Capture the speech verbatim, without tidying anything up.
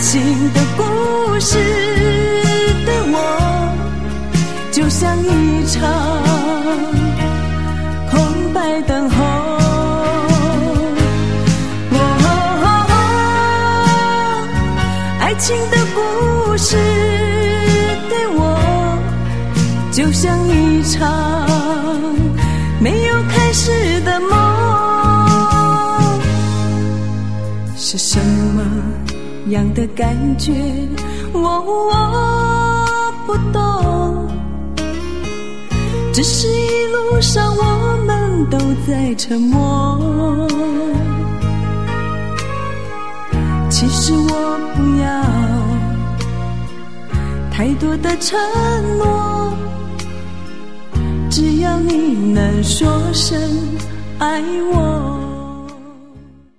情的故事对我就像一场空白等候。爱情的故事对我就像一场没有开始的梦。是什么样的感觉我我不懂，只是一路上我们都在沉默。其实我不要太多的承诺，只要你能说声爱我。